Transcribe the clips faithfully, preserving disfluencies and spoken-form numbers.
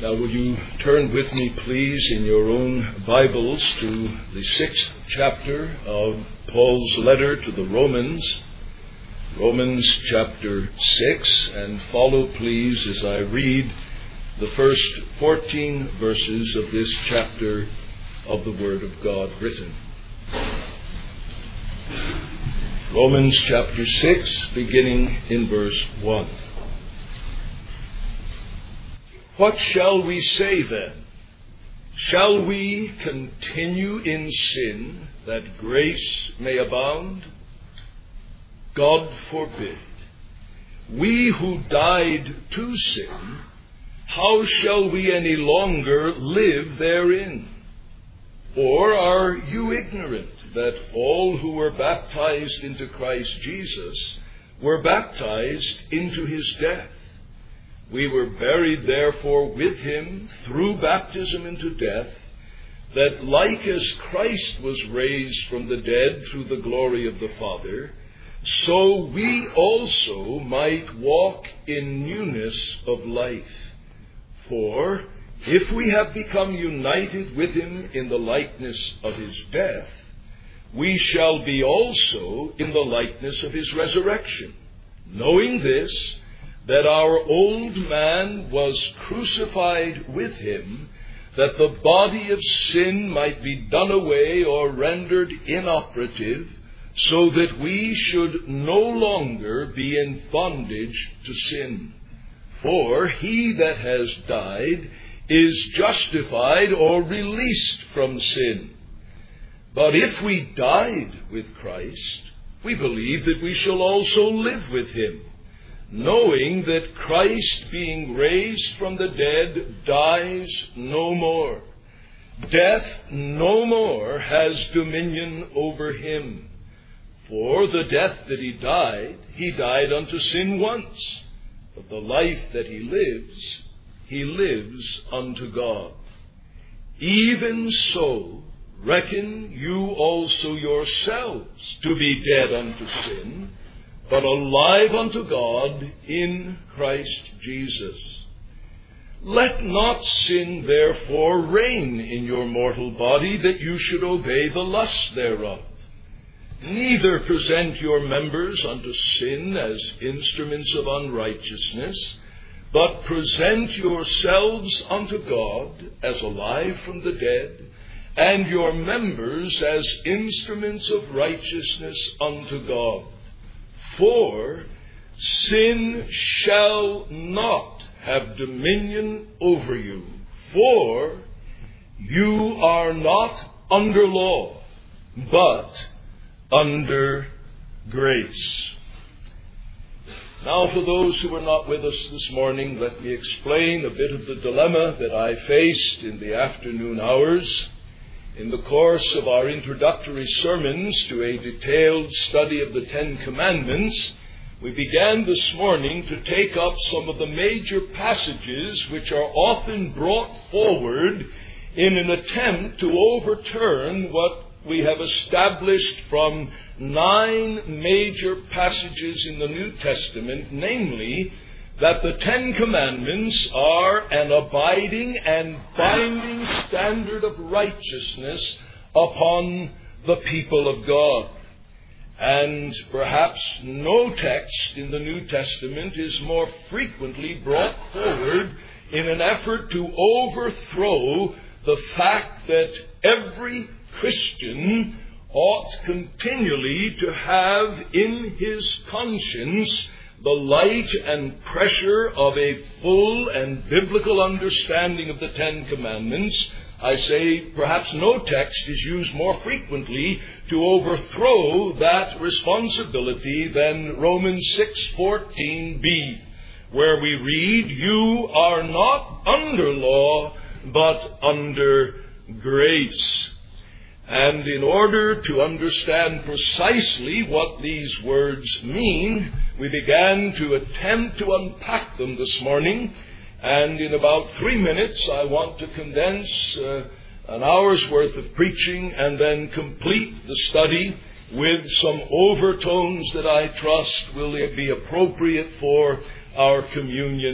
Now, will you turn with me, please, in your own Bibles to the sixth chapter of Paul's letter to the Romans, Romans chapter six, and follow, please, as I read the first fourteen verses of this chapter of the Word of God written. Romans chapter six, beginning in verse one. What shall we say then? Shall we continue in sin that grace may abound? God forbid. We who died to sin, how shall we any longer live therein? Or are you ignorant that all who were baptized into Christ Jesus were baptized into his death? We were buried, therefore, with him through baptism into death, that like as Christ was raised from the dead through the glory of the Father, so we also might walk in newness of life. For if we have become united with him in the likeness of his death, we shall be also in the likeness of his resurrection, knowing this, that our old man was crucified with him, that the body of sin might be done away or rendered inoperative, so that we should no longer be in bondage to sin. For he that has died is justified or released from sin. But if we died with Christ, we believe that we shall also live with him, knowing that Christ, being raised from the dead, dies no more. Death no more has dominion over him. For the death that he died, he died unto sin once. But the life that he lives, he lives unto God. Even so, reckon you also yourselves to be dead unto sin, but alive unto God in Christ Jesus. Let not sin therefore reign in your mortal body, that you should obey the lusts thereof. Neither present your members unto sin as instruments of unrighteousness, but present yourselves unto God as alive from the dead, and your members as instruments of righteousness unto God. For sin shall not have dominion over you, for you are not under law, but under grace. Now, for those who were not with us this morning, let me explain a bit of the dilemma that I faced in the afternoon hours in the course of our introductory sermons to a detailed study of the Ten Commandments. We began this morning to take up some of the major passages which are often brought forward in an attempt to overturn what we have established from nine major passages in the New Testament, namely, that the Ten Commandments are an abiding and binding standard of righteousness upon the people of God. And perhaps no text in the New Testament is more frequently brought forward in an effort to overthrow the fact that every Christian ought continually to have in his conscience the light and pressure of a full and biblical understanding of the Ten Commandments. I say perhaps no text is used more frequently to overthrow that responsibility than Romans six fourteen b, where we read, "You are not under law, but under grace." And in order to understand precisely what these words mean, we began to attempt to unpack them this morning. And in about three minutes, I want to condense uh, an hour's worth of preaching and then complete the study with some overtones that I trust will be appropriate for our communion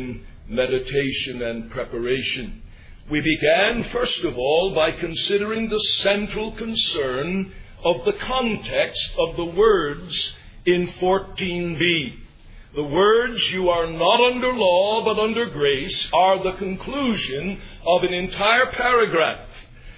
meditation and preparation. We began, first of all, by considering the central concern of the context of the words in fourteen b. The words, "You are not under law but under grace," are the conclusion of an entire paragraph.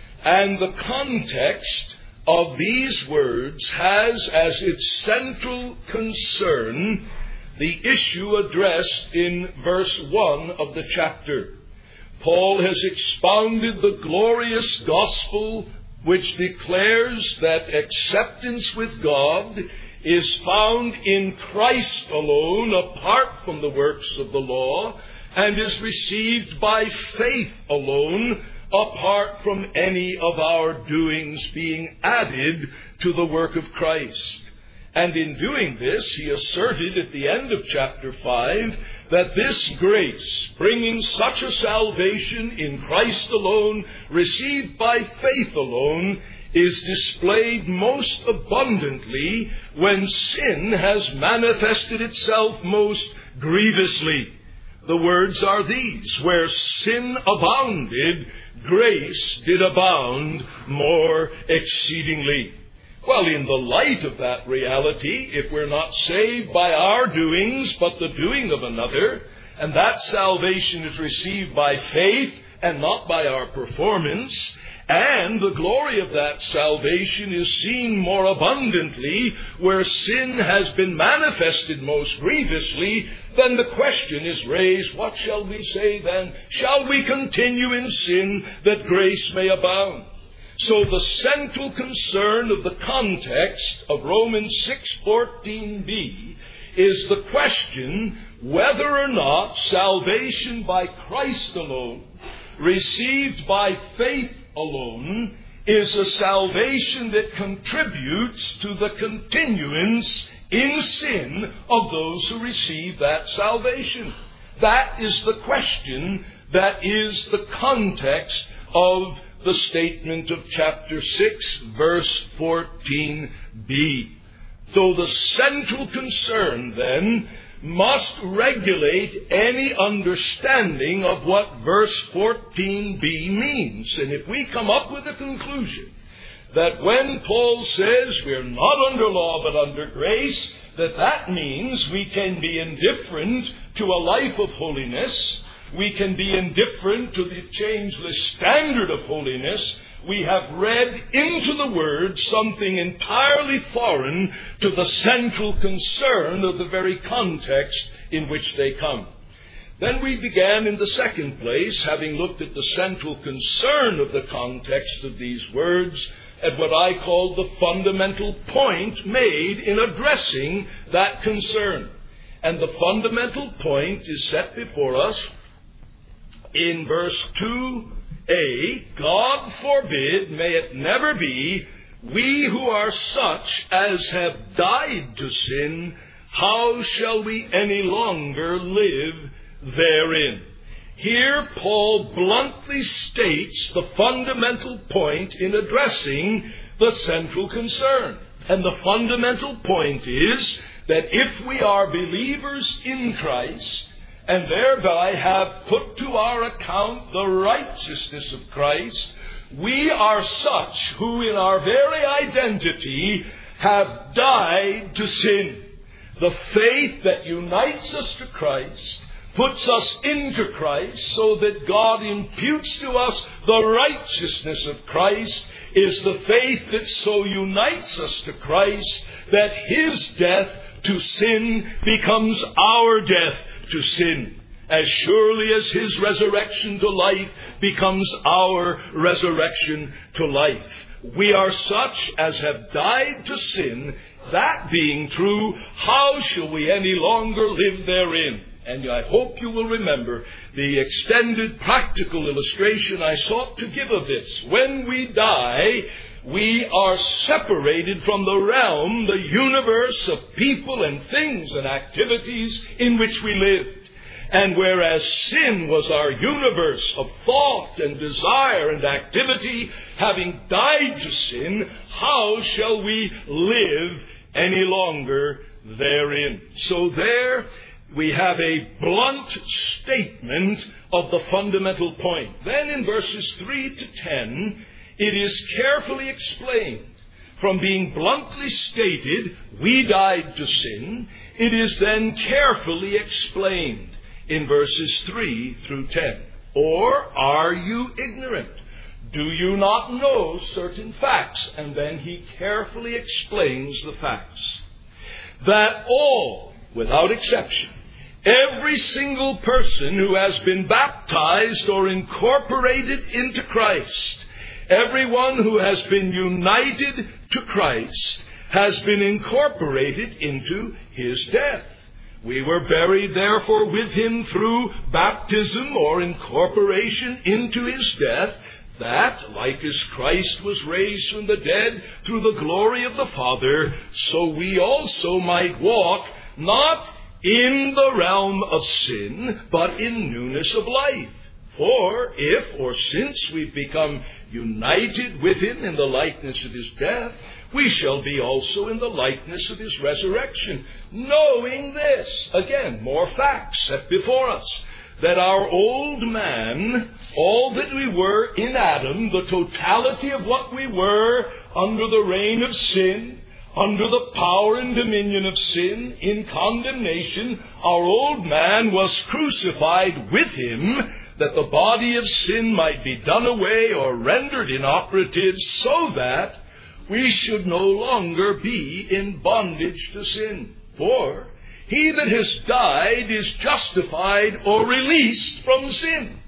And the context of these words has as its central concern the issue addressed in verse one of the chapter. Paul has expounded the glorious gospel which declares that acceptance with God is found in Christ alone, apart from the works of the law, and is received by faith alone, apart from any of our doings being added to the work of Christ. And in doing this, he asserted at the end of chapter five that this grace, bringing such a salvation in Christ alone, received by faith alone, is displayed most abundantly when sin has manifested itself most grievously. The words are these: "Where sin abounded, grace did abound more exceedingly." Well, in the light of that reality, if we're not saved by our doings, but the doing of another, and that salvation is received by faith and not by our performance, and the glory of that salvation is seen more abundantly where sin has been manifested most grievously, then the question is raised, what shall we say then? Shall we continue in sin that grace may abound? So the central concern of the context of Romans six fourteen b is the question whether or not salvation by Christ alone, received by faith alone, is a salvation that contributes to the continuance in sin of those who receive that salvation. That is the question that is the context of the statement of chapter six, verse fourteen b. So the central concern then must regulate any understanding of what verse fourteen b means. And if we come up with a conclusion that when Paul says we're not under law but under grace, that that means we can be indifferent to a life of holiness, we can be indifferent to the changeless standard of holiness, we have read into the words something entirely foreign to the central concern of the very context in which they come. Then we began in the second place, having looked at the central concern of the context of these words, at what I call the fundamental point made in addressing that concern. And the fundamental point is set before us in verse two a, "God forbid, may it never be, we who are such as have died to sin, how shall we any longer live therein?" Here Paul bluntly states the fundamental point in addressing the central concern. And the fundamental point is that if we are believers in Christ, and thereby have put to our account the righteousness of Christ, we are such who in our very identity have died to sin. The faith that unites us to Christ puts us into Christ so that God imputes to us the righteousness of Christ is the faith that so unites us to Christ that His death to sin becomes our death to sin, as surely as His resurrection to life becomes our resurrection to life. We are such as have died to sin. That being true, how shall we any longer live therein? And I hope you will remember the extended practical illustration I sought to give of this. When we die, we are separated from the realm, the universe of people and things and activities in which we lived. And whereas sin was our universe of thought and desire and activity, having died to sin, how shall we live any longer therein? So there, we have a blunt statement of the fundamental point. Then in verses three to ten, it is carefully explained. From being bluntly stated, we died to sin, it is then carefully explained in verses three through ten. Or are you ignorant? Do you not know certain facts? And then he carefully explains the facts. That all, without exception, every single person who has been baptized or incorporated into Christ, everyone who has been united to Christ, has been incorporated into his death. We were buried, therefore, with him through baptism or incorporation into his death, that, like as Christ was raised from the dead through the glory of the Father, so we also might walk not in the realm of sin, but in newness of life. For if, or since we've become united with him in the likeness of his death, we shall be also in the likeness of his resurrection. Knowing this, again, more facts set before us, that our old man, all that we were in Adam, the totality of what we were under the reign of sin, under the power and dominion of sin, in condemnation, our old man was crucified with him, that the body of sin might be done away or rendered inoperative, so that we should no longer be in bondage to sin. For he that has died is justified or released from sin.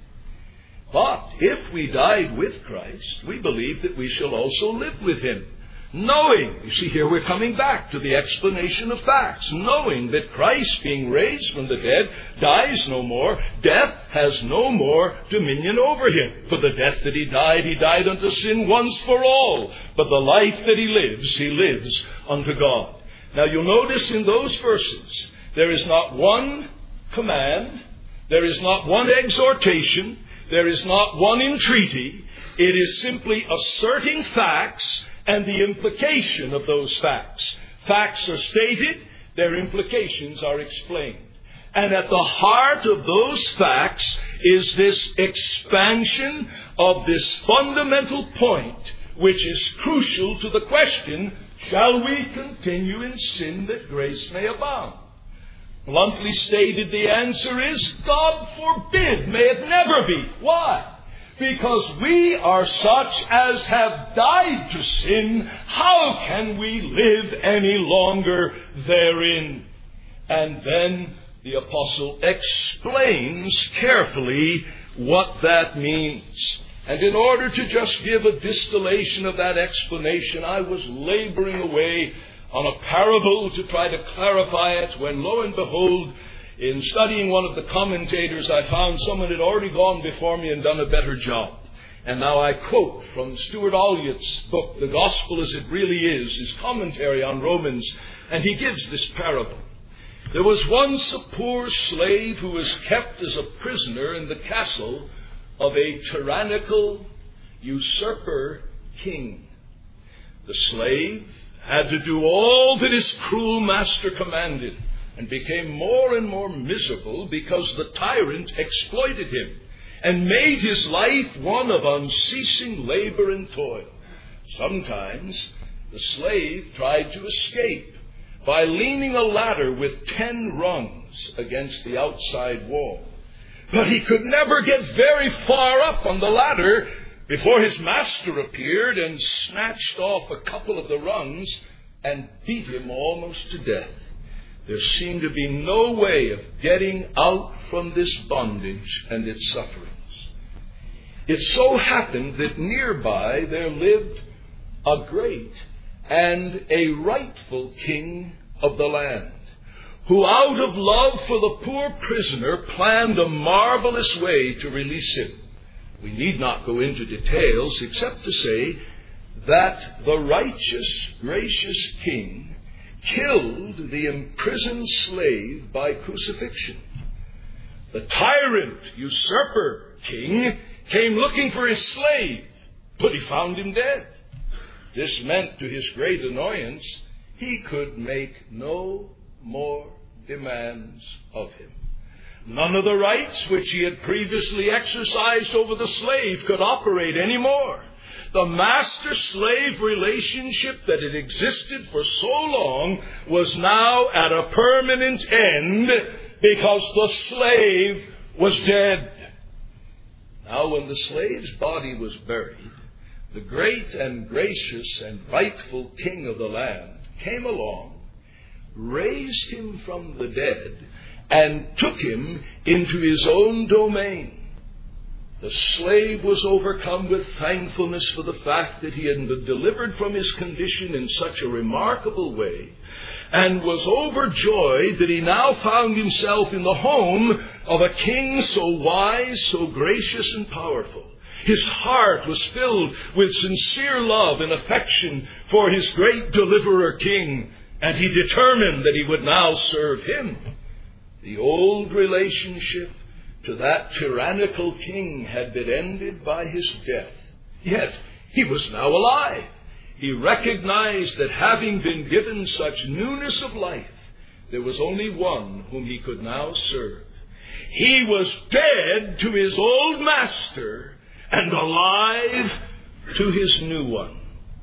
But if we died with Christ, we believe that we shall also live with him. Knowing, you see here we're coming back to the explanation of facts, knowing that Christ, being raised from the dead, dies no more, death has no more dominion over him. For the death that he died, he died unto sin once for all. But the life that he lives, he lives unto God. Now you'll notice in those verses, there is not one command, there is not one exhortation, there is not one entreaty. It is simply asserting facts and the implication of those facts. Facts are stated, their implications are explained. And at the heart of those facts is this expansion of this fundamental point, which is crucial to the question, shall we continue in sin that grace may abound? Bluntly stated, the answer is, God forbid, may it never be. Why? Because we are such as have died to sin, how can we live any longer therein? And then the apostle explains carefully what that means. And in order to just give a distillation of that explanation, I was laboring away on a parable to try to clarify it, when lo and behold, in studying one of the commentators, I found someone had already gone before me and done a better job. And now I quote from Stuart Olyot's book, The Gospel as It Really Is, his commentary on Romans, and he gives this parable. There was once a poor slave who was kept as a prisoner in the castle of a tyrannical usurper king. The slave had to do all that his cruel master commanded, and became more and more miserable because the tyrant exploited him and made his life one of unceasing labor and toil. Sometimes the slave tried to escape by leaning a ladder with ten rungs against the outside wall. But he could never get very far up on the ladder before his master appeared and snatched off a couple of the rungs and beat him almost to death. There seemed to be no way of getting out from this bondage and its sufferings. It so happened that nearby there lived a great and a rightful king of the land, who out of love for the poor prisoner planned a marvelous way to release him. We need not go into details except to say that the righteous, gracious king killed the imprisoned slave by crucifixion. The tyrant, usurper king came looking for his slave, but he found him dead. This meant, to his great annoyance, he could make no more demands of him. None of the rights which he had previously exercised over the slave could operate anymore. The master-slave relationship that had existed for so long was now at a permanent end because the slave was dead. Now, when the slave's body was buried, the great and gracious and rightful king of the land came along, raised him from the dead, and took him into his own domain. The slave was overcome with thankfulness for the fact that he had been delivered from his condition in such a remarkable way, and was overjoyed that he now found himself in the home of a king so wise, so gracious and powerful. His heart was filled with sincere love and affection for his great deliverer king, and he determined that he would now serve him. The old relationship to that tyrannical king had been ended by his death. Yet he was now alive. He recognized that having been given such newness of life, there was only one whom he could now serve. He was dead to his old master and alive to his new one.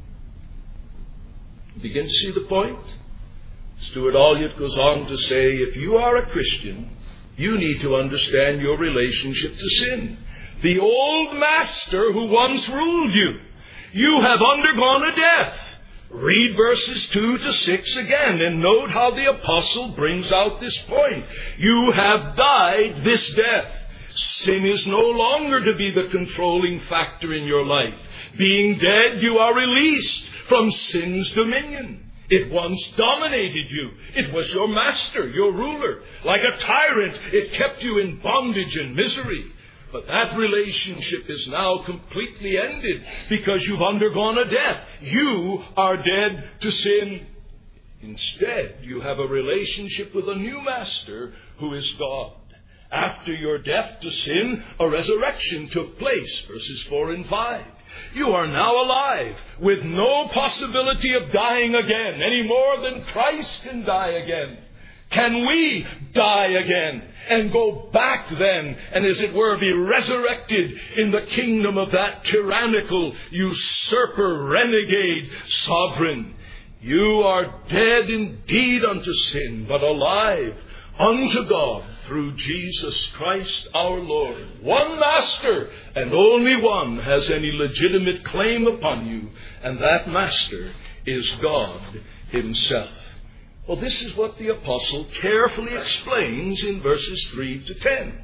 Begin to see the point? Stuart Olyott goes on to say, if you are a Christian, you need to understand your relationship to sin. The old master who once ruled you. You have undergone a death. Read verses two to six again and note how the apostle brings out this point. You have died this death. Sin is no longer to be the controlling factor in your life. Being dead, you are released from sin's dominion. It once dominated you. It was your master, your ruler. Like a tyrant, it kept you in bondage and misery. But that relationship is now completely ended because you've undergone a death. You are dead to sin. Instead, you have a relationship with a new master who is God. After your death to sin, a resurrection took place, verses four and five. You are now alive with no possibility of dying again, any more than Christ can die again. Can we die again and go back then and, as it were, be resurrected in the kingdom of that tyrannical, usurper, renegade sovereign? You are dead indeed unto sin, but alive unto God through Jesus Christ our Lord. One master, and only one, has any legitimate claim upon you, and that master is God himself. Well, this is what the apostle carefully explains in verses three to ten.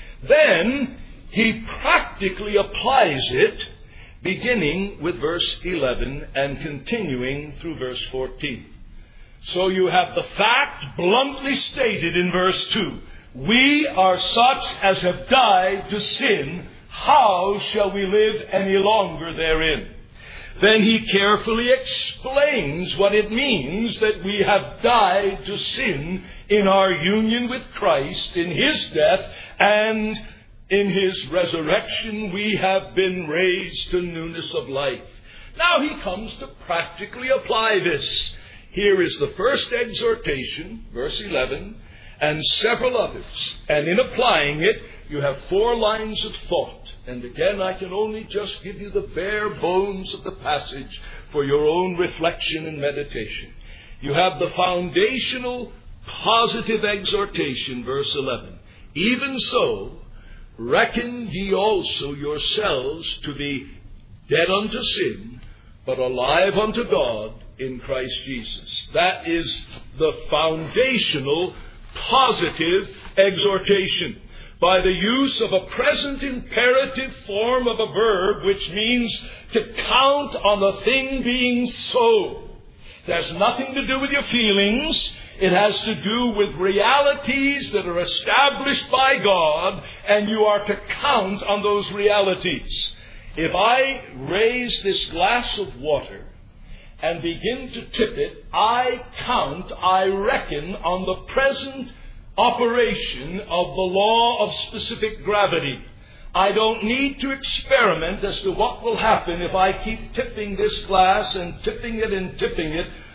Then he practically applies it, beginning with verse eleven and continuing through verse fourteen. So you have the fact bluntly stated in verse two. We are such as have died to sin. How shall we live any longer therein? Then he carefully explains what it means that we have died to sin in our union with Christ, in his death, and in his resurrection we have been raised to newness of life. Now he comes to practically apply this. Here is the first exhortation, verse eleven, and several others. And in applying it, you have four lines of thought. And again, I can only just give you the bare bones of the passage for your own reflection and meditation. You have the foundational positive exhortation, verse eleven. Even so, reckon ye also yourselves to be dead unto sin, but alive unto God in Christ Jesus. That is the foundational positive exhortation. By the use of a present imperative form of a verb, which means to count on the thing being so. It has nothing to do with your feelings. It has to do with realities that are established by God, and you are to count on those realities. If I raise this glass of water and begin to tip it, I count, I reckon on the present operation of the law of specific gravity. I don't need to experiment as to what will happen if I keep tipping this glass and tipping it and tipping it.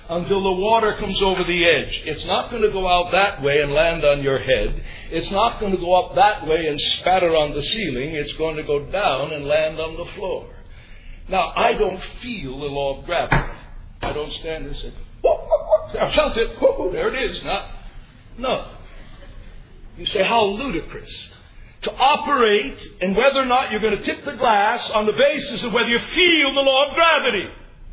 until the water comes over the edge. It's not going to go out that way and land on your head. It's not going to go up that way and spatter on the ceiling. It's going to go down and land on the floor. Now, I don't feel the law of gravity. I don't stand and say, whoop, whoop, whoop. I felt it. Whoop, there it is. Now, no. You say, how ludicrous. To operate and whether or not you're going to tip the glass on the basis of whether you feel the law of gravity.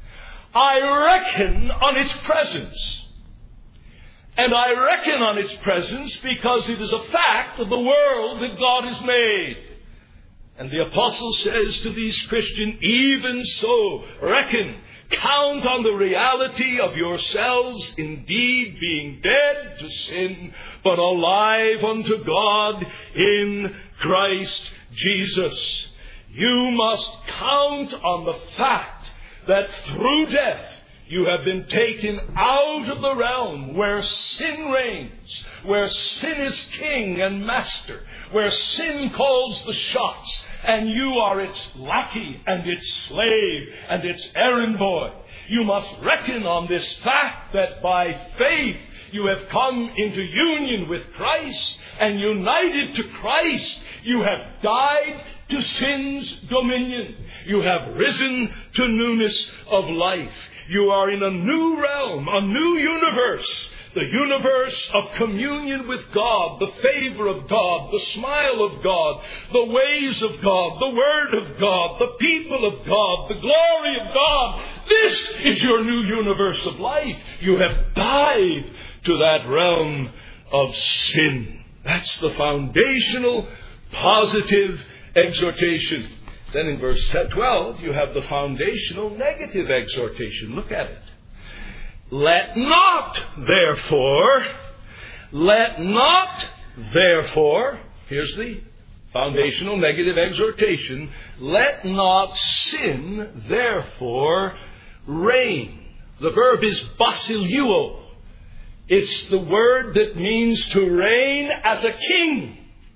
I reckon on its presence. And I reckon on its presence because it is a fact of the world that God has made. And the apostle says to these Christians, even so, reckon, count on the reality of yourselves indeed being dead to sin, but alive unto God in Christ Jesus. You must count on the fact that through death you have been taken out of the realm where sin reigns, where sin is king and master, where sin calls the shots, and you are its lackey and its slave and its errand boy. You must reckon on this fact that by faith you have come into union with Christ, and united to Christ, you have died to sin's dominion. You have risen to newness of life. You are in a new realm, a new universe. The universe of communion with God, the favor of God, the smile of God, the ways of God, the word of God, the people of God, the glory of God. This is your new universe of life. You have died to that realm of sin. That's the foundational, positive exhortation. Then in verse twelve, you have the foundational negative exhortation. Look at it. Let not, therefore, let not, therefore, here's the foundational negative exhortation, let not sin, therefore, reign. The verb is basiluo. It's the word that means to reign as a king.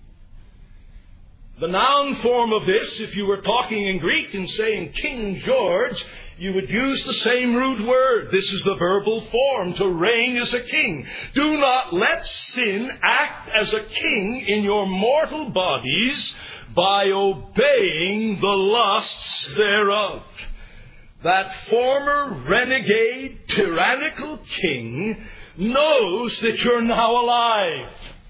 The noun form of this, if you were talking in Greek and saying King George, you would use the same root word. This is the verbal form, to reign as a king. Do not let sin act as a king in your mortal bodies by obeying the lusts thereof. That former renegade, tyrannical king knows that you're now alive.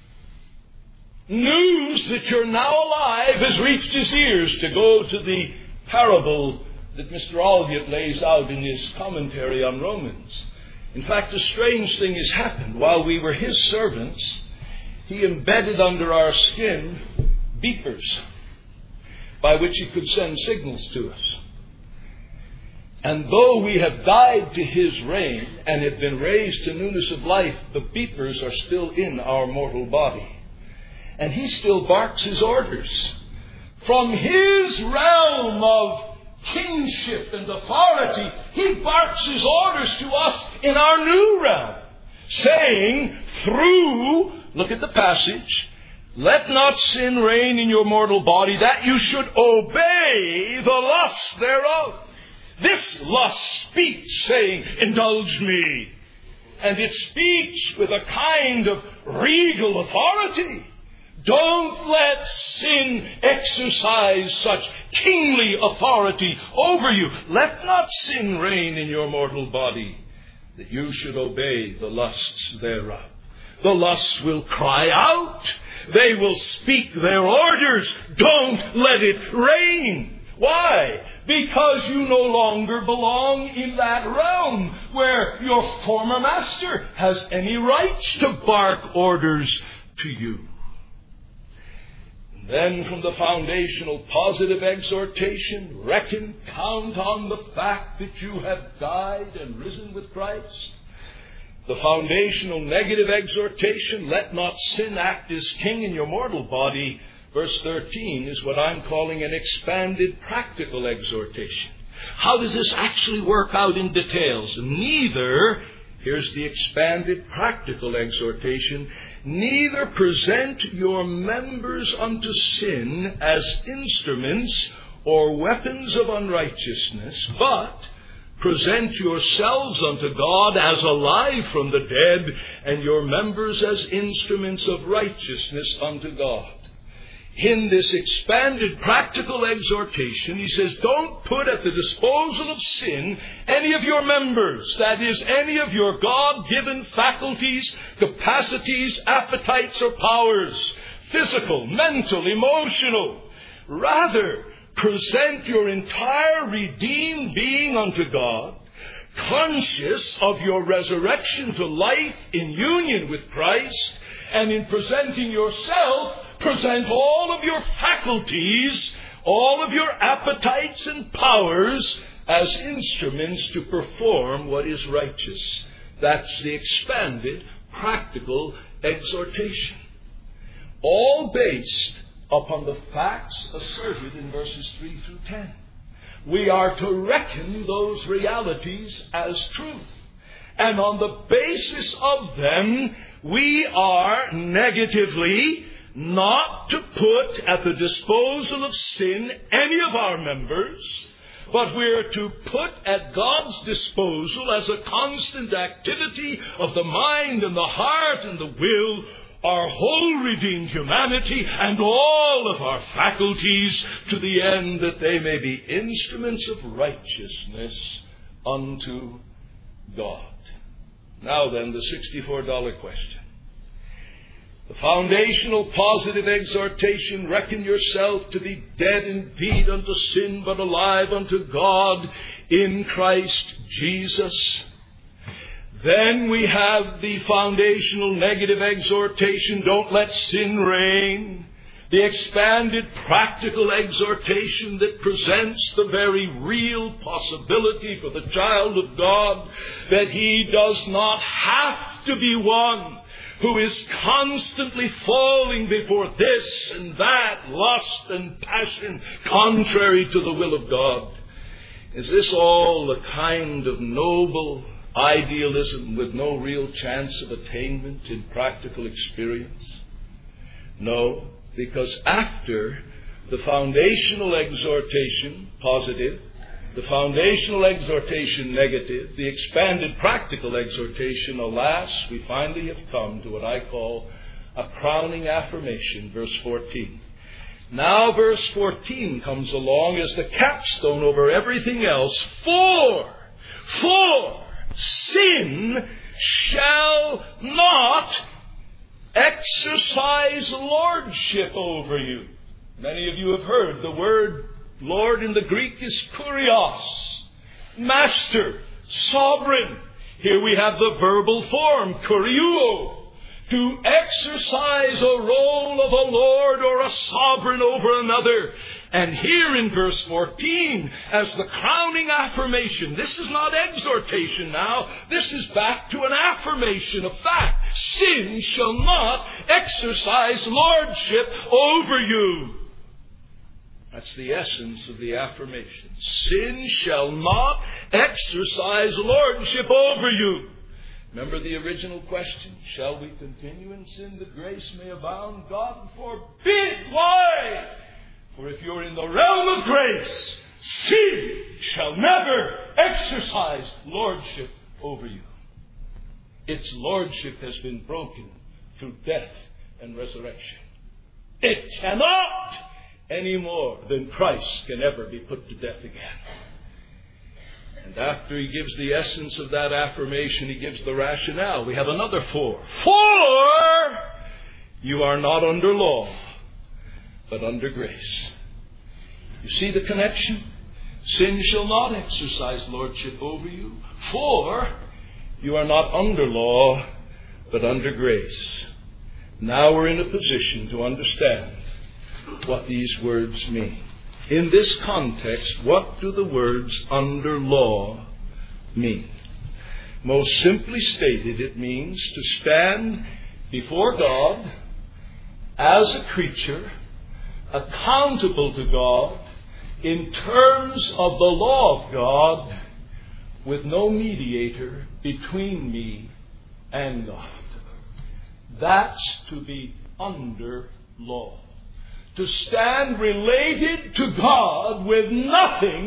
News that you're now alive has reached his ears, to go to the parable that Mister Alliott lays out in his commentary on Romans. In fact, a strange thing has happened. While we were his servants, he embedded under our skin beepers by which he could send signals to us. And though we have died to his reign and have been raised to newness of life, the beepers are still in our mortal body. And he still barks his orders from his realm of kingship and authority. He barks his orders to us in our new realm, saying through, look at the passage, let not sin reign in your mortal body, that you should obey the lusts thereof. This lust speaks, saying, indulge me. And it speaks with a kind of regal authority. Don't let sin exercise such kingly authority over you. Let not sin reign in your mortal body, that you should obey the lusts thereof. The lusts will cry out. They will speak their orders. Don't let it reign. Why? Because you no longer belong in that realm where your former master has any rights to bark orders to you. Then from the foundational positive exhortation, reckon, count on the fact that you have died and risen with Christ. The foundational negative exhortation, let not sin act as king in your mortal body, verse thirteen, is what I'm calling an expanded practical exhortation. How does this actually work out in details? Neither, here's the expanded practical exhortation, neither present your members unto sin as instruments or weapons of unrighteousness, but Present yourselves unto God as alive from the dead, and your members as instruments of righteousness unto God. In this expanded practical exhortation, he says, don't put at the disposal of sin any of your members, that is, any of your God-given faculties, capacities, appetites, or powers, physical, mental, emotional. Rather, present your entire redeemed being unto God, conscious of your resurrection to life in union with Christ, and in presenting yourself, present all of your faculties, all of your appetites and powers as instruments to perform what is righteous. That's the expanded, practical exhortation. All based upon the facts asserted in verses three through ten. We are to reckon those realities as truth. And on the basis of them, we are negatively not to put at the disposal of sin any of our members, but we're to put at God's disposal as a constant activity of the mind and the heart and the will our whole redeemed humanity and all of our faculties, to the end that they may be instruments of righteousness unto God. Now then, the sixty-four dollar question. The foundational positive exhortation, reckon yourself to be dead indeed unto sin, but alive unto God in Christ Jesus. Then we have the foundational negative exhortation, don't let sin reign. The expanded practical exhortation that presents the very real possibility for the child of God that he does not have to be one who is constantly falling before this and that, lust and passion, contrary to the will of God. Is this all a kind of noble idealism with no real chance of attainment in practical experience? No, because after the foundational exhortation, positive, the foundational exhortation, negative, the expanded practical exhortation, alas, we finally have come to what I call a crowning affirmation, verse fourteen. Now verse fourteen comes along as the capstone over everything else. For, for sin shall not exercise lordship over you. Many of you have heard the word Lord in the Greek is kurios, master, sovereign. Here we have the verbal form, kuriou, to exercise a role of a lord or a sovereign over another. And here in verse fourteen, as the crowning affirmation, this is not exhortation now, this is back to an affirmation of fact. Sin shall not exercise lordship over you. That's the essence of the affirmation. Sin shall not exercise lordship over you. Remember the original question, shall we continue in sin that grace may abound? God forbid. Why? For if you're in the realm of grace, sin shall never exercise lordship over you. Its lordship has been broken through death and resurrection. It cannot any more than Christ can ever be put to death again. And after he gives the essence of that affirmation, he gives the rationale. We have another for. For you are not under law, but under grace. You see the connection? Sin shall not exercise lordship over you. For you are not under law, but under grace. Now we're in a position to understand what these words mean. In this context, what do the words under law mean? Most simply stated, it means to stand before God as a creature, accountable to God in terms of the law of God, with no mediator between me and God. That's to be under law. To stand related to God with nothing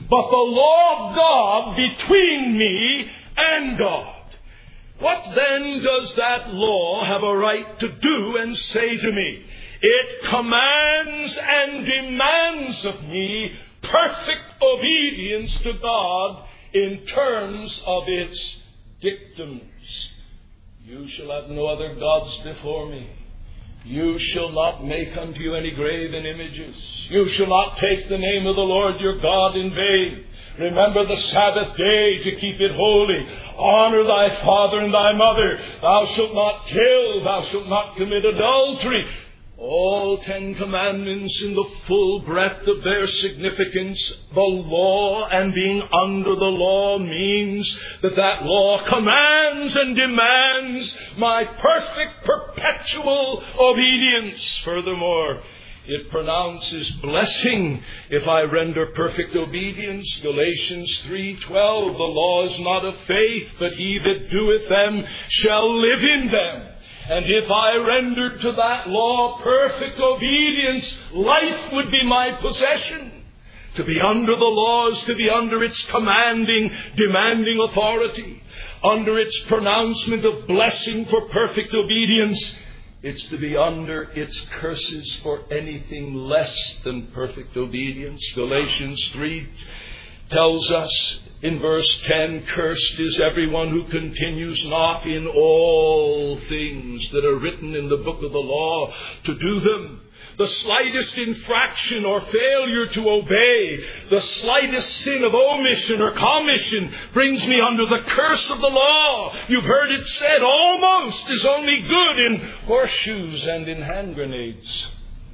but the law of God between me and God. What then does that law have a right to do and say to me? It commands and demands of me perfect obedience to God in terms of its dictums. You shall have no other gods before me. You shall not make unto you any graven images. You shall not take the name of the Lord your God in vain. Remember the Sabbath day to keep it holy. Honor thy father and thy mother. Thou shalt not kill. Thou shalt not commit adultery. All Ten Commandments in the full breadth of their significance. The law and being under the law means that that law commands and demands my perfect, perpetual obedience. Furthermore, it pronounces blessing if I render perfect obedience. Galatians three twelve, the law is not of faith, but he that doeth them shall live in them. And if I rendered to that law perfect obedience, life would be my possession. To be under the law is to be under its commanding, demanding authority. Under its pronouncement of blessing for perfect obedience, it's to be under its curses for anything less than perfect obedience. Galatians three tells us in verse ten, cursed is everyone who continues not in all things that are written in the book of the law to do them. The slightest infraction or failure to obey, the slightest sin of omission or commission brings me under the curse of the law. You've heard it said, almost is only good in horseshoes and in hand grenades.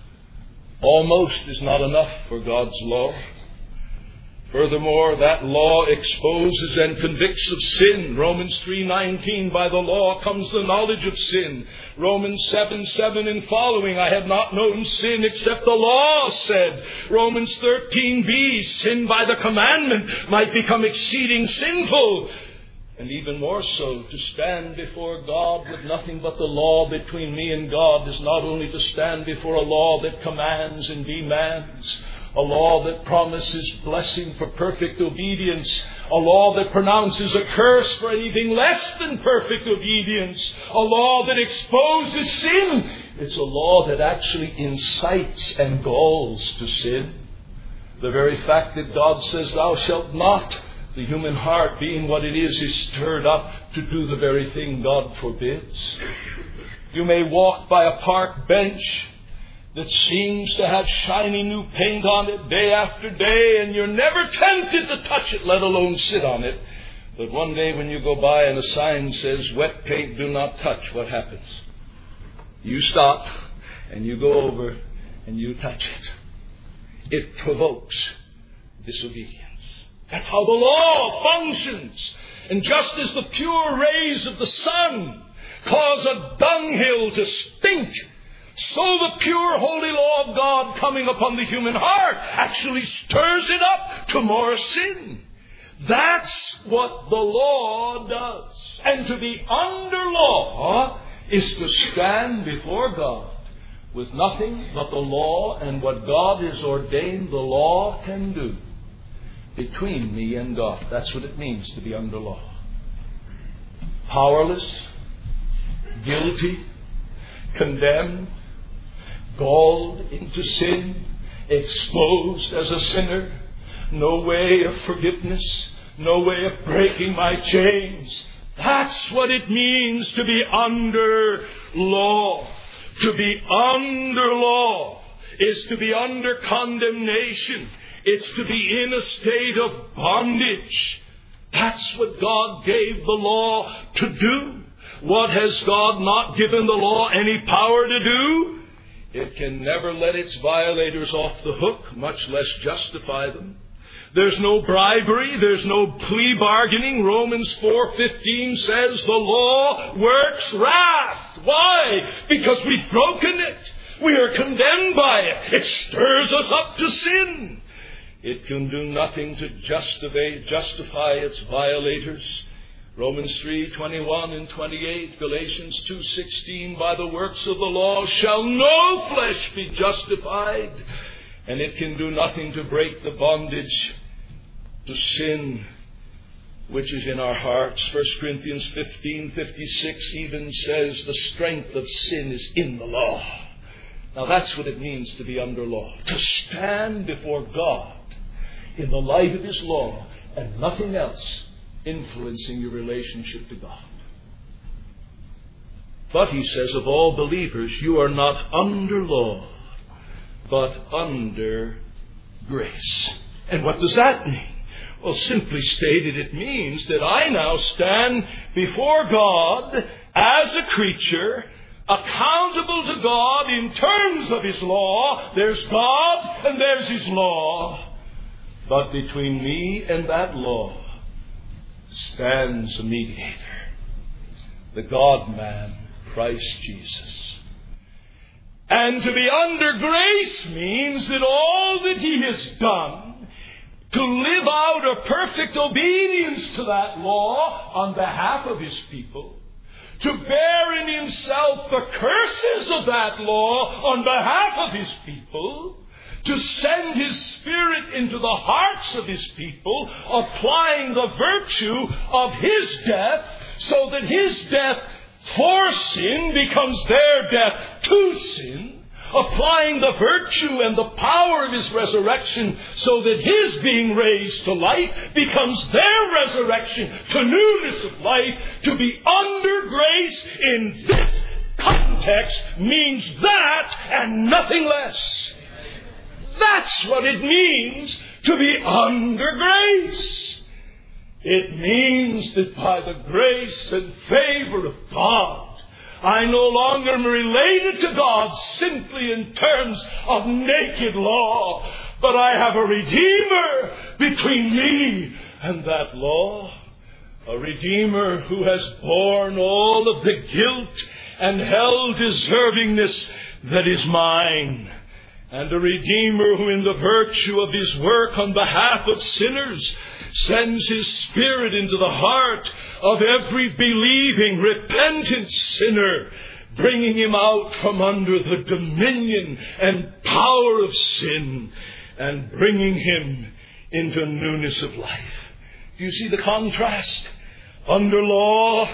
Almost is not enough for God's law. Furthermore, that law exposes and convicts of sin. Romans three nineteen, by the law comes the knowledge of sin. Romans seven seven and following, I have not known sin except the law said. Romans thirteen b, sin by the commandment might become exceeding sinful. And even more so, to stand before God with nothing but the law between me and God is not only to stand before a law that commands and demands, a law that promises blessing for perfect obedience, a law that pronounces a curse for anything less than perfect obedience, a law that exposes sin. It's a law that actually incites and galls to sin. The very fact that God says, thou shalt not, the human heart being what it is, is stirred up to do the very thing God forbids. You may walk by a park bench that seems to have shiny new paint on it day after day, and you're never tempted to touch it, let alone sit on it. But one day when you go by and a sign says, wet paint do not touch, what happens? You stop and you go over and you touch it. It provokes disobedience. That's how the law functions. And just as the pure rays of the sun cause a dunghill to stink, so the pure holy law of God coming upon the human heart actually stirs it up to more sin. That's what the law does. And to be under law is to stand before God with nothing but the law and what God has ordained the law can do between me and God. That's what it means to be under law. Powerless, guilty, condemned, galled into sin, exposed as a sinner, no way of forgiveness, no way of breaking my chains. That's what it means to be under law. To be under law is to be under condemnation. It's to be in a state of bondage. That's what God gave the law to do. What has God not given the law any power to do? It can never let its violators off the hook, much less justify them. There's no bribery. There's no plea bargaining. Romans four fifteen says the law works wrath. Why? Because we've broken it. We are condemned by it. It stirs us up to sin. It can do nothing to justify, justify its violators. Romans three twenty-one and twenty-eight, Galatians two sixteen, by the works of the law shall no flesh be justified. And it can do nothing to break the bondage to sin which is in our hearts. First Corinthians fifteen fifty-six even says the strength of sin is in the law. Now that's what it means to be under law. To stand before God in the light of His law and nothing else influencing your relationship to God. But he says of all believers, you are not under law, but under grace. And what does that mean? Well, simply stated, it means that I now stand before God as a creature, accountable to God in terms of His law. There's God and there's His law. But between me and that law stands a mediator, the God-man, Christ Jesus. And to be under grace means that all that He has done to live out a perfect obedience to that law on behalf of His people, to bear in Himself the curses of that law on behalf of His people, to send His Spirit into the hearts of His people, applying the virtue of His death so that His death for sin becomes their death to sin, applying the virtue and the power of His resurrection so that His being raised to life becomes their resurrection to newness of life. To be under grace in this context means that and nothing less. That's what it means to be under grace. It means that by the grace and favor of God, I no longer am related to God simply in terms of naked law, but I have a Redeemer between me and that law. A Redeemer who has borne all of the guilt and hell deservingness that is mine. And a Redeemer who in the virtue of His work on behalf of sinners sends His Spirit into the heart of every believing, repentant sinner, bringing him out from under the dominion and power of sin and bringing him into newness of life. Do you see the contrast? Under law,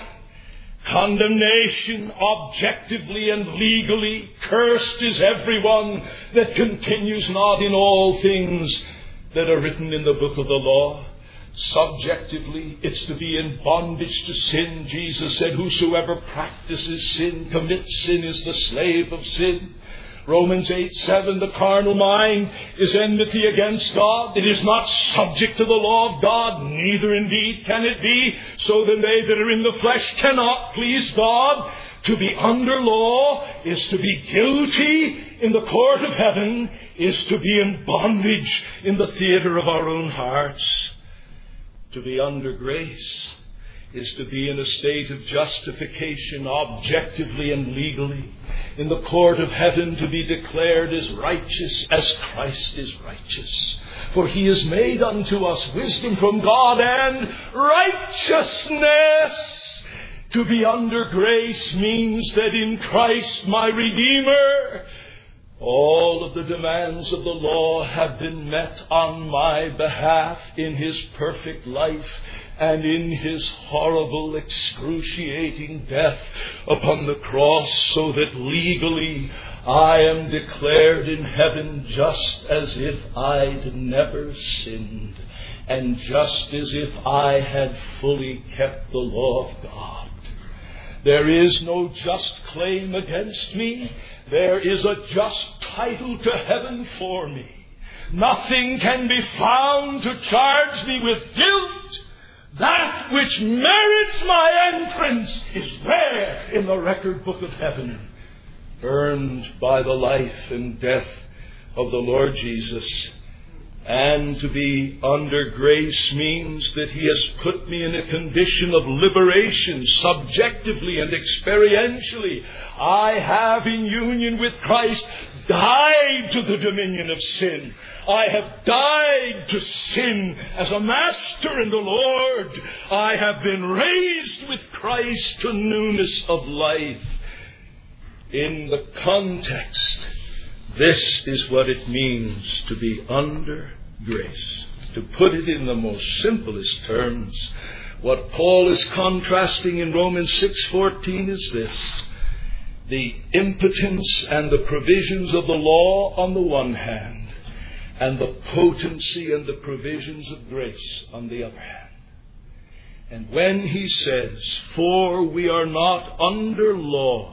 condemnation, objectively and legally. Cursed is everyone that continues not in all things that are written in the book of the law. Subjectively, it's to be in bondage to sin. Jesus said, whosoever practices sin commits sin, is the slave of sin. Romans eight seven, the carnal mind is enmity against God. It is not subject to the law of God, neither indeed can it be. So then they that are in the flesh cannot please God. To be under law is to be guilty in the court of heaven, is to be in bondage in the theater of our own hearts. To be under grace is to be in a state of justification objectively and legally. In the court of heaven to be declared as righteous as Christ is righteous. For He has made unto us wisdom from God and righteousness. To be under grace means that in Christ my Redeemer, all of the demands of the law have been met on my behalf in His perfect life and in His horrible, excruciating death upon the cross, so that legally I am declared in heaven just as if I'd never sinned, and just as if I had fully kept the law of God. There is no just claim against me. There is a just title to heaven for me. Nothing can be found to charge me with guilt. That which merits my entrance is there in the record book of heaven, earned by the life and death of the Lord Jesus. And to be under grace means that He has put me in a condition of liberation, subjectively and experientially. I have, in union with Christ, died to the dominion of sin. I have died to sin as a master and a Lord. I have been raised with Christ to newness of life. In the context, this is what it means to be under grace. To put it in the most simplest terms, what Paul is contrasting in Romans six fourteen is this: the impotence and the provisions of the law on the one hand, and the potency and the provisions of grace on the other hand. And when he says, "For we are not under law,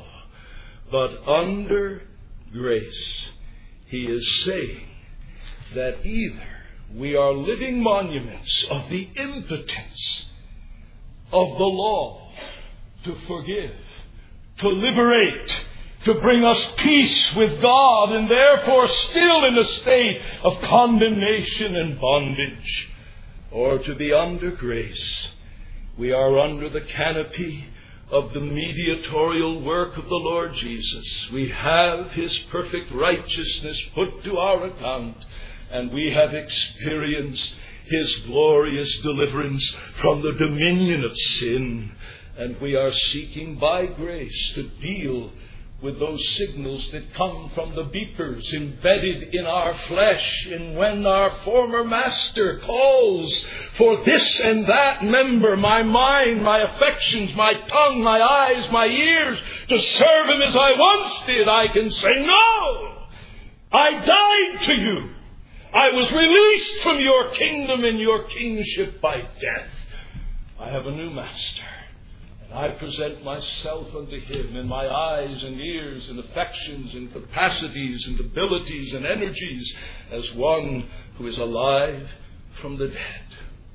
but under grace," he is saying that either we are living monuments of the impotence of the law to forgive, to liberate, to bring us peace with God, and therefore still in a state of condemnation and bondage, or to be under grace. We are under the canopy of the mediatorial work of the Lord Jesus. We have His perfect righteousness put to our account, and we have experienced His glorious deliverance from the dominion of sin. And we are seeking by grace to deal with those signals that come from the beepers embedded in our flesh, and when our former master calls for this and that member, my mind, my affections, my tongue, my eyes, my ears, to serve Him as I once did, I can say, "No! I died to you. I was released from your kingdom and your kingship by death. I have a new master. I present myself unto Him in my eyes and ears and affections and capacities and abilities and energies as one who is alive from the dead."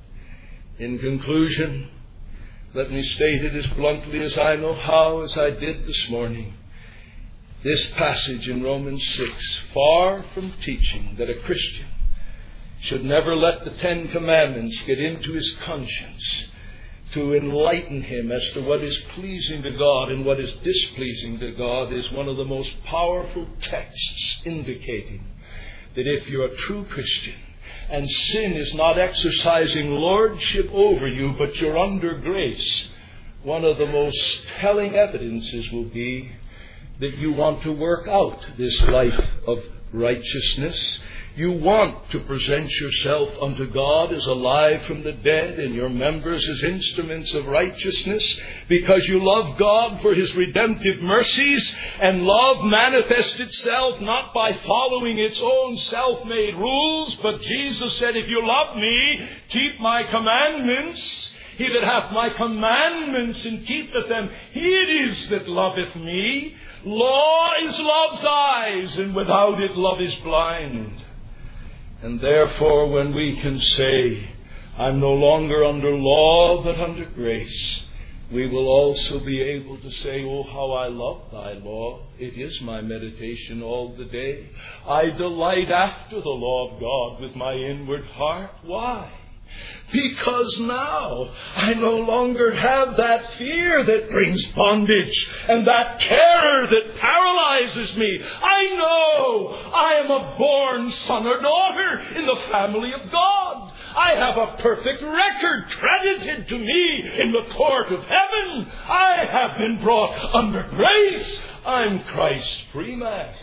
In conclusion, let me state it as bluntly as I know how, as I did this morning. This passage in Romans six, far from teaching that a Christian should never let the Ten Commandments get into his conscience to enlighten him as to what is pleasing to God and what is displeasing to God, is one of the most powerful texts indicating that if you're a true Christian and sin is not exercising lordship over you, but you're under grace, one of the most telling evidences will be that you want to work out this life of righteousness. You want to present yourself unto God as alive from the dead, and your members as instruments of righteousness, because you love God for His redemptive mercies, and love manifests itself not by following its own self-made rules, but Jesus said, "If you love me, keep my commandments. He that hath my commandments and keepeth them, he it is that loveth me. Law is love's eyes, and without it love is blind." And therefore, when we can say, "I'm no longer under law, but under grace," we will also be able to say, "Oh, how I love thy law. It is my meditation all the day. I delight after the law of God with my inward heart." Why? Because now I no longer have that fear that brings bondage and that terror that paralyzes me. I know I am a born son or daughter in the family of God. I have a perfect record credited to me in the court of heaven. I have been brought under grace. I'm Christ's free man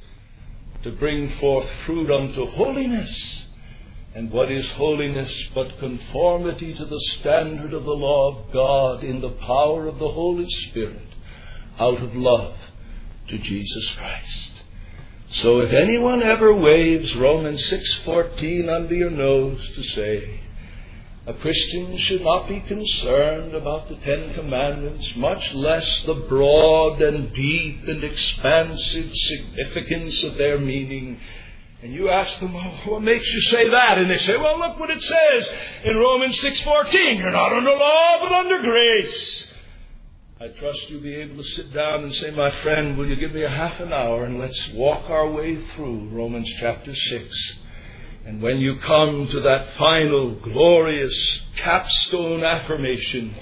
to bring forth fruit unto holiness. And what is holiness but conformity to the standard of the law of God in the power of the Holy Spirit, out of love to Jesus Christ? So if anyone ever waves Romans six fourteen under your nose to say a Christian should not be concerned about the Ten Commandments, much less the broad and deep and expansive significance of their meaning, and you ask them, "Well, what makes you say that?" And they say, "Well, look what it says in Romans six fourteen. You're not under law, but under grace." I trust you'll be able to sit down and say, "My friend, will you give me a half an hour and let's walk our way through Romans chapter six. And when you come to that final, glorious capstone affirmation,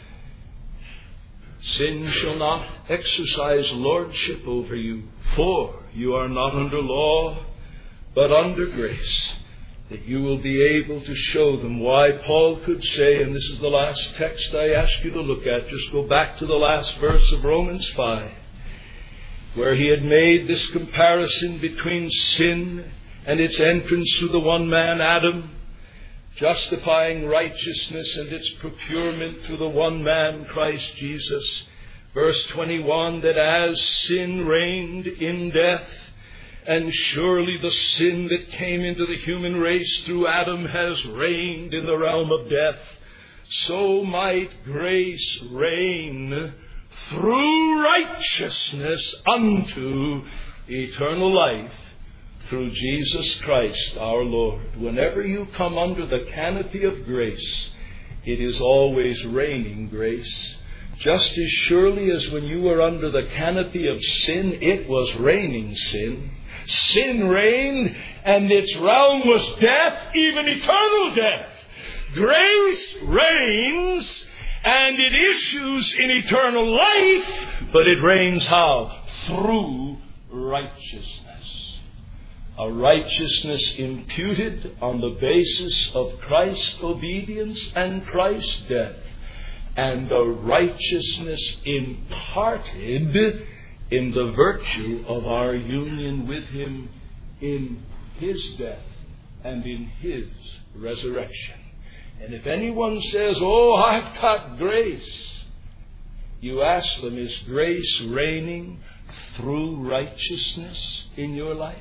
sin shall not exercise lordship over you, for you are not under law, but under grace," that you will be able to show them why Paul could say, and this is the last text I ask you to look at, just go back to the last verse of Romans five, where he had made this comparison between sin and its entrance through the one man, Adam, justifying righteousness and its procurement through the one man, Christ Jesus. Verse twenty-one, that as sin reigned in death, and surely the sin that came into the human race through Adam has reigned in the realm of death, so might grace reign through righteousness unto eternal life through Jesus Christ our Lord. Whenever you come under the canopy of grace, it is always raining grace. Just as surely as when you were under the canopy of sin, it was raining sin. Sin reigned, and its realm was death, even eternal death. Grace reigns, and it issues in eternal life, but it reigns how? Through righteousness. A righteousness imputed on the basis of Christ's obedience and Christ's death, and a righteousness imparted in the virtue of our union with Him in His death and in His resurrection. And if anyone says, oh, I've got grace, you ask them, is grace reigning through righteousness in your life?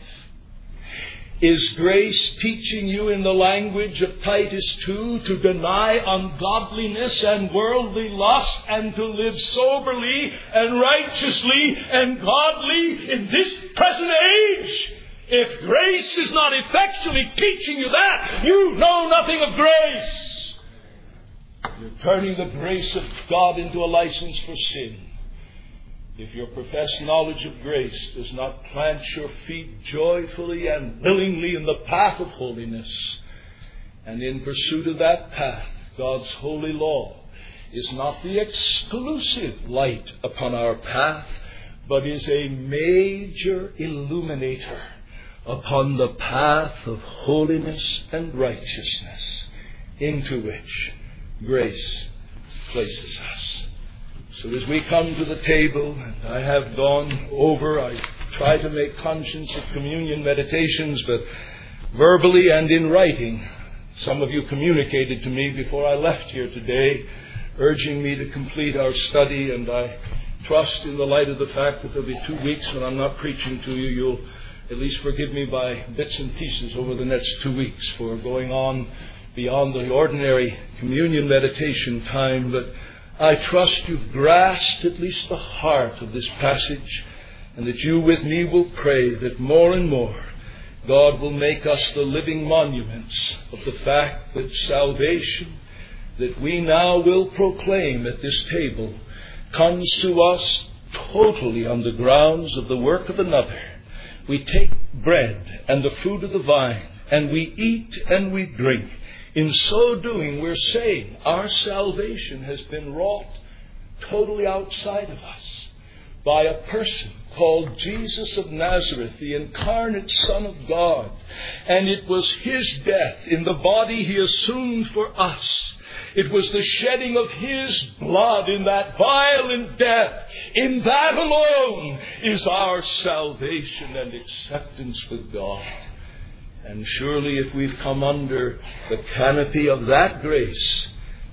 Is grace teaching you, in the language of Titus two, to deny ungodliness and worldly lust and to live soberly and righteously and godly in this present age? If grace is not effectually teaching you that, you know nothing of grace. You're turning the grace of God into a license for sin. If your professed knowledge of grace does not plant your feet joyfully and willingly in the path of holiness, and in pursuit of that path, God's holy law is not the exclusive light upon our path, but is a major illuminator upon the path of holiness and righteousness into which grace places us. So as we come to the table, and I have gone over, I try to make conscience of communion meditations, but verbally and in writing, some of you communicated to me before I left here today, urging me to complete our study, and I trust in the light of the fact that there'll be two weeks when I'm not preaching to you, you'll at least forgive me by bits and pieces over the next two weeks for going on beyond the ordinary communion meditation time, but I trust you've grasped at least the heart of this passage, and that you with me will pray that more and more God will make us the living monuments of the fact that salvation that we now will proclaim at this table comes to us totally on the grounds of the work of another. We take bread and the fruit of the vine, and we eat and we drink. In so doing, we're saying our salvation has been wrought totally outside of us by a person called Jesus of Nazareth, the incarnate Son of God. And it was His death in the body He assumed for us. It was the shedding of His blood in that violent death. In that alone is our salvation and acceptance with God. And surely if we've come under the canopy of that grace,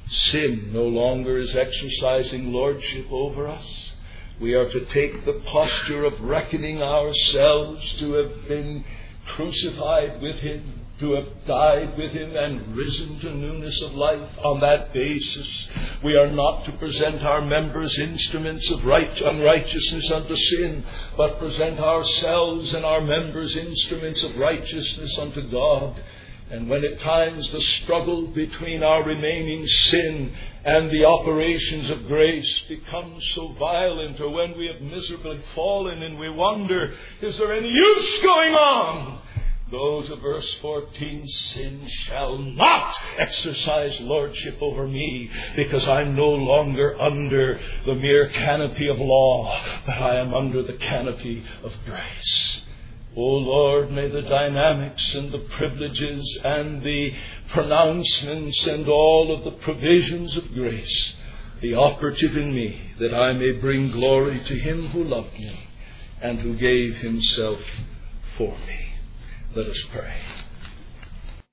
sin no longer is exercising lordship over us. We are to take the posture of reckoning ourselves to have been crucified with Him, to have died with Him and risen to newness of life. On that basis, we are not to present our members instruments of right unrighteousness unto sin, but present ourselves and our members instruments of righteousness unto God. And when at times the struggle between our remaining sin and the operations of grace becomes so violent, or when we have miserably fallen and we wonder, is there any use going on? Go to verse fourteen, sin shall not exercise lordship over me, because I'm no longer under the mere canopy of law, but I am under the canopy of grace. O Lord, may the dynamics and the privileges and the pronouncements and all of the provisions of grace be operative in me, that I may bring glory to Him who loved me and who gave Himself for me. Let us pray.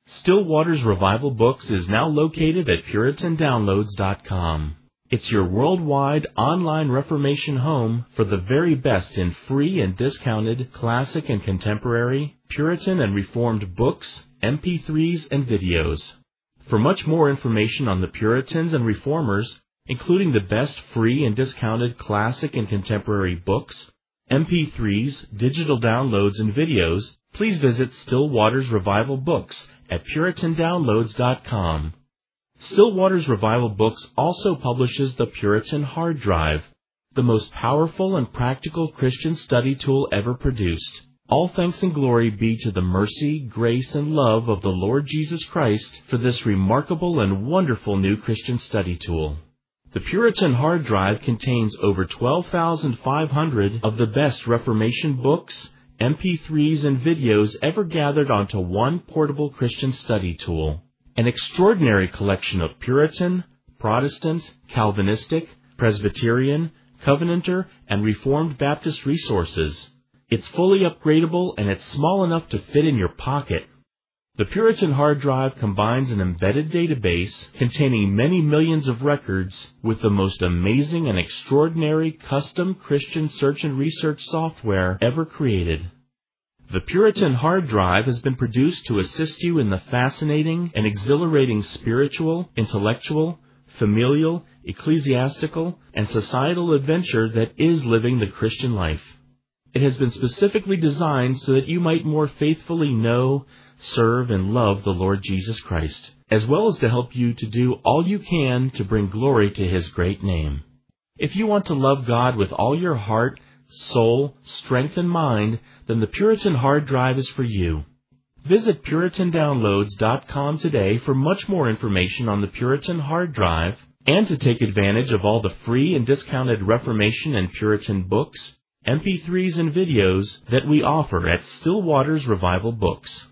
Still Waters Revival Books is now located at Puritan Downloads dot com. It's your worldwide online Reformation home for the very best in free and discounted classic and contemporary, Puritan and Reformed books, M P threes, and videos. For much more information on the Puritans and Reformers, including the best free and discounted classic and contemporary books, M P threes, digital downloads, and videos, please visit Still Waters Revival Books at Puritan Downloads dot com. Still Waters Revival Books also publishes the Puritan Hard Drive, the most powerful and practical Christian study tool ever produced. All thanks and glory be to the mercy, grace, and love of the Lord Jesus Christ for this remarkable and wonderful new Christian study tool. The Puritan Hard Drive contains over twelve thousand five hundred of the best Reformation books, M P threes, and videos ever gathered onto one portable Christian study tool. An extraordinary collection of Puritan, Protestant, Calvinistic, Presbyterian, Covenanter, and Reformed Baptist resources. It's fully upgradable and it's small enough to fit in your pocket. The Puritan Hard Drive combines an embedded database containing many millions of records with the most amazing and extraordinary custom Christian search and research software ever created. The Puritan Hard Drive has been produced to assist you in the fascinating and exhilarating spiritual, intellectual, familial, ecclesiastical, and societal adventure that is living the Christian life. It has been specifically designed so that you might more faithfully know, serve, and love the Lord Jesus Christ, as well as to help you to do all you can to bring glory to His great name. If you want to love God with all your heart, soul, strength, and mind, then the Puritan Hard Drive is for you. Visit Puritan Downloads dot com today for much more information on the Puritan Hard Drive and to take advantage of all the free and discounted Reformation and Puritan books, M P threes, and videos that we offer at Still Waters Revival Books.